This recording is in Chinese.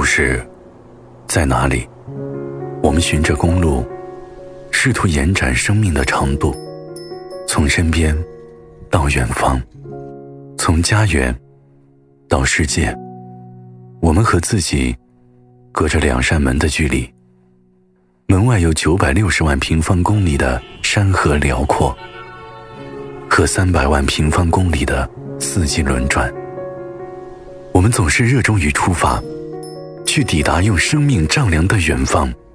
是在哪里？我们循着公路，试图延展生命的长度，从身边到远方，从家园到世界。我们和自己隔着2扇门的距离，门外有960万平方公里的山河辽阔，和300万平方公里的四季轮转。我们总是热衷于出发，去抵达用生命丈量的远方。